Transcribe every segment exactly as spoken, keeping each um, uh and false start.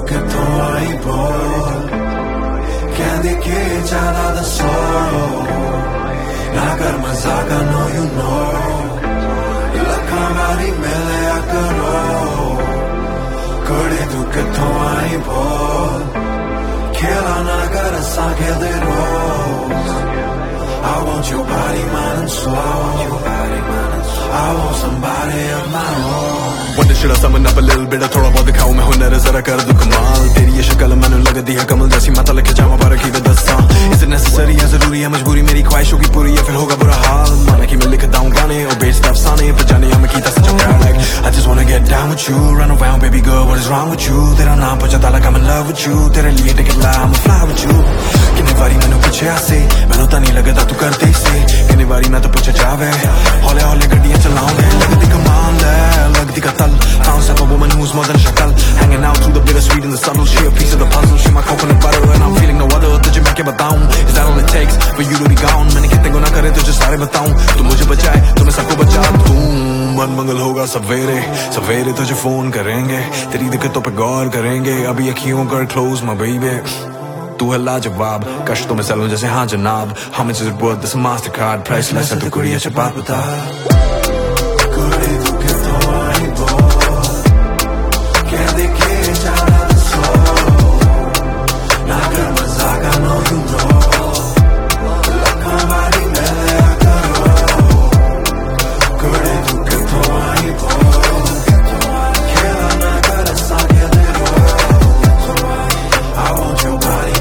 कितों आई बोल कहंदी कि ज्यादा दसो ना कर मजाक I know you know लखां वारी मिलिया करो कुड़ी तू कितों आई बोल खेला ना कर असां खेलदे रोज I want your body, mind and soul I want somebody of my own Wonder should I summon up a little bit of थोड़ा बहुत दिखाऊं मैं हुनर जरा कर दूं कमाल तेरी ये शक्ल मैंने लगती है कमल जैसी माता लेके जाऊं पर रखी दस्तां Is it necessary या जरूरी है मजबूरी मेरी ख्वाहिशों की पूरी या फिर होगा बुरा हाल माना कि मैं लिखता हूं गाने और बेचता अफसाने पर जाने या मैं कीता सच प्यार like I just wanna get down with you run around baby girl what is wrong with you तेरा नाम पहुंचाता like I'm in love with you तेरे लिए ticket La I'ma fly with you कितनी बारी मैंने पूछे आसे मैंने तो नहीं लगता तू करते से कितनी बारी मैं तो पूछे जावे हौले हौले गड्डियां चलाऊंगे लगती कमाल है लगती कतल found myself a woman who's more than shakal hanging out through the bittersweet and the subtle she a piece of the puzzle she my coconut butter and I'm feeling no other तुझे मैं क्या बताऊं is that all it takes for you to be gone मैंने कितने गुनाह करे तुझे सारे बताऊं तू मुझे बचाए तो मैं सबको बचा दूं मन मंगल होगा सवेरे सवेरे तुझे फोन करेंगे तेरी दिक्कतों पे गौर करेंगे अभी अखियों कर close my baby तू है लाजवाब कश्तों में सलूं जैसे हाँ जनाब how much is it worth this mastercard priceless है तू कुड़ी अच्छी बात बता कुड़ी तू कितों आई बोल कहंदी कि ज्यादा दसो ना कर मजाक I know you know लखां वारी मिलिया करो कुड़ी तू कितों आई बोल खेला ना कर असां खेलदे रोज I want your body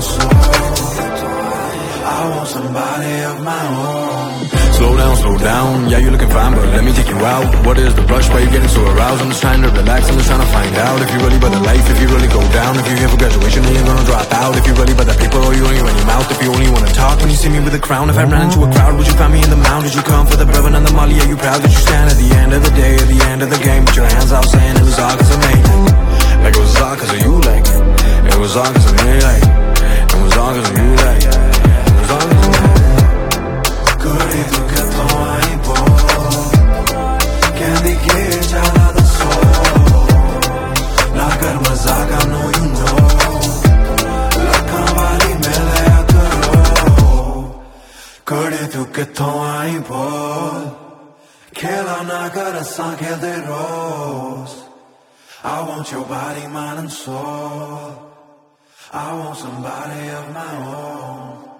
I want somebody of my own Slow down, slow down, yeah you're looking fine but let me take you out What is the rush, why you getting so aroused I'm just trying to relax, I'm just trying to find out If you really about the life, if you really go down If you're here for graduation then you're gonna drop out If you really about the paper or you only run your mouth If you only wanna talk when you see me with a crown If I ran into a crowd, would you find me in the mound? Did you come for the bourbon and the molly? Are you proud that you stand at the end of the day At the end of the game, with your hands out saying it was all cause of me Like it was all cause of you like It was all cause of me like It was all cause of you like It was all cause of me कुड़ी तू कितों आई बोल कहंदी कि ज्यादा दसो ना कर मजाक I know you know लखां वारी मिलिया करो कुड़ी तू कितों आई बोल खेला ना कर असां खेलदे रोज I want your body, mind and soul I want somebody of my own